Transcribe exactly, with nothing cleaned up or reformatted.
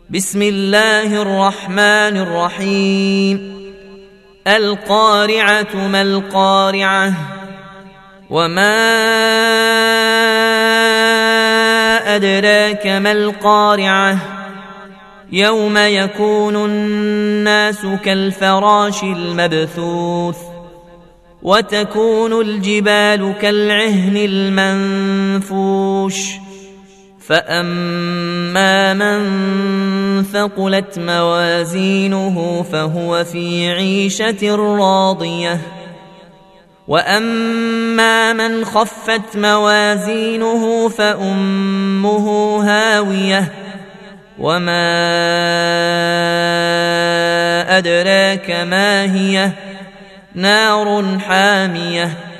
بسم الله الرحمن الرحيم القارعة ما القارعة وما أدراك ما القارعة يوم يكون الناس كالفراش المبثوث وتكون الجبال كالعهن المنفوش فأما من ثقلت موازينه فهو في عيشة راضية وأما من خفت موازينه فأمه هاوية وما أدراك ما هي نار حامية